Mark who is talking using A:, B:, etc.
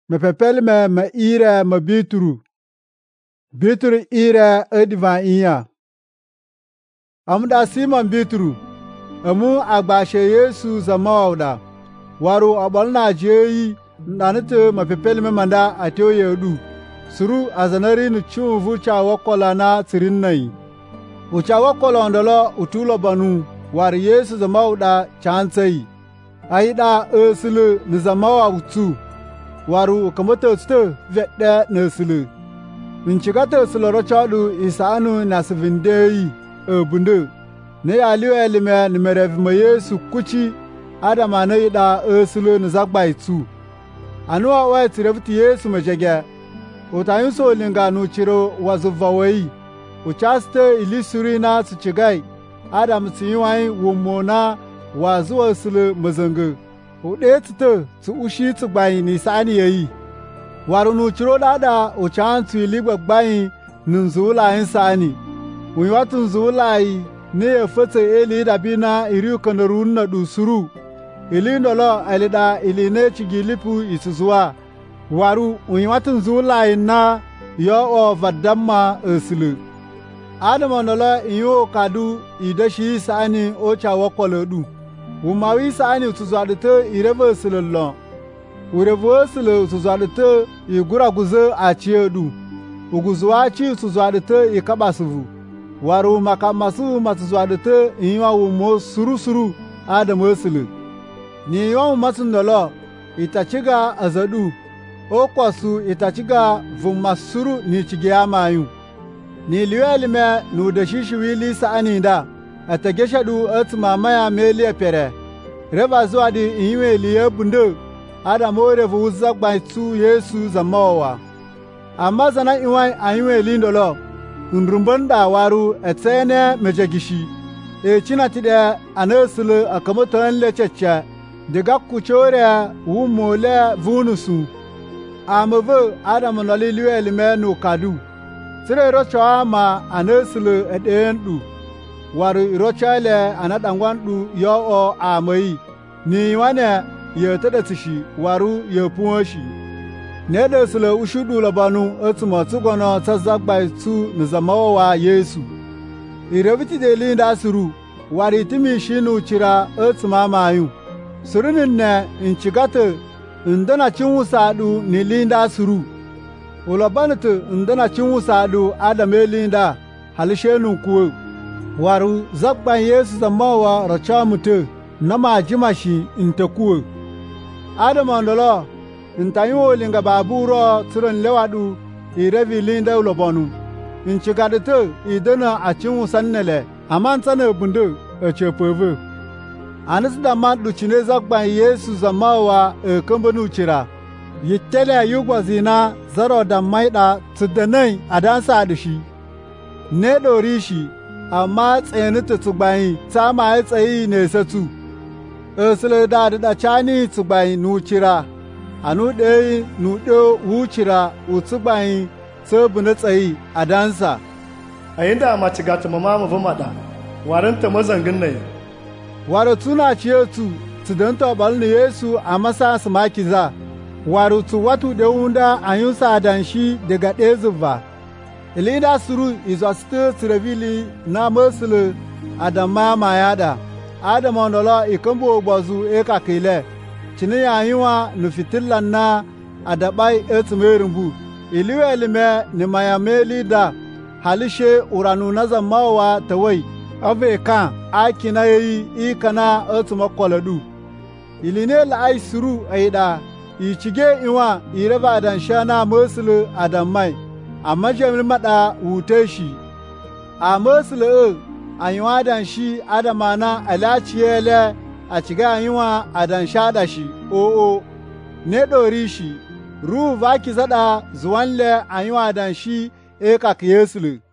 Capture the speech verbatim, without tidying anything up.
A: me pepel me me ire me bituru. Bituru ire edivan iya. Amda Simon bituru. Amu agbashe Yesu zamawda. Waru abalna jeyi nanite me pepel me manda atyo yedu. Suru azanari nu chumvu cha wakola na tsirinai. Ucha wakola ndolo utulo banu. War Yesu zamawda chansai. Aida esulu nizamawa utu. Waru kamoto sto vette nesulu. Nchigata esulu rochadu isanu nasivindei ebunde. Ne aliyo elime nimerevima Yesu kuchi adama ne ida esulu nizagba itu. Anuwa wa tireviti Yesu mejege. Utayunso linga nuchiro wazuvawei. Uchaste ilisuri na suchigai. Adam tsiyiwai wumona wazuwa esulu mazangu. Ude tite tu ushi tu gbayi ni sani yayi. Waru nuchiro dada uchan tu iligwa gbayi nunzula insani. Unyawatu nzula yi ne efete eli dabina iriu kanaruna du suru. Ili ndolo elida ili ne chigilipu isuzua. Waru unyawatu nzula yi na yo o vadama esulu. Adama ndolo iyo kadu idashi sani ocha wakolo du. Umawi sani utuzwadite ireve silolon. Urevo sile utuzwadite igura guze achiedu. Uguzuwa chi utuzwadite ikabasuvu. Waru makamasu matuzwadite inywa umo suru suru adamu sile. Ni inywa umatundolo itachiga azadu. Okwasu itachiga vumasuru ni chigiyamayu. Ni liwelime nudashishiwili sani nda. Atageshadu atmamaya meli pere. Reva zwadi iwe liye bunde. Adamu revu uzagba tu Yesu zamawa. Amazana iwe aiwe lindolo. Unrumbanda waru etene mejagishi. E china tide anesule akamotan lecheche. Dega kuchore umole vunusu. Amove Adamu nali liwe lime no kadu. Sire rocha ma anesule edendu. Waru rochale anadangwandu yo o amai ni wane ye tadatishi waru ye puoshi ne de sele ushudu labanu etuma tugono tazagba tu nizamawa Yesu ireviti de linda suru wari timi shinu chira etuma mayu surinin ne inchigate ndana chinwusadu ni linda suru ulabanete ndana chinwusadu adame linda halishenu kuwe waru zakban Yesu zamawa rachamute nama jimashi intakuwe. Adama ndolo intayo linga baburo tsirin lewadu irevi linda ulobonu. Inchigadete idena achinwu sannele amansane bunde echepove. Anis dama duchine zakban Yesu zamawa e kambanu chira. Yitele yugwa zina zaro da maida tsidanai adansa adishi. Ne dorishi amma tsayani ta tsubayi ta ma tsayi ne satu. Esle da da chani tsubayi nuchira. Anu dei nu do wuchira utsubayi tsabuna tsayi adansa.
B: Ayinda amma cigata mama mu vumada. Waranta mazangin ne.
A: Waro tuna ciyetu tudanta balni Yesu amasa smakiza. Waro tu watu de unda anyusa danshi daga dezuva. Elida suru izwaste tirevili na mesle adama mayada. Adama ndola ikambo gbazu eka kele. Chini ya yiwa nufitilla na adabai etmerumbu. Iliwe elime ni mayameli da halishe uranu nazamawa tawai. Ave kan akina yeyi ikana etmakoladu. Iline la ai suru aida. Ichige iwa ireva adanshana mesle adamai. Amma jami'in mada wute shi, a masula anyuwa dan shi adamana alaciyele a ciga anyuwa adan shada shi, o'o, ne ɗori shi, ru vaki zada zuwanle anyuwa dan shi eka kiyesulu.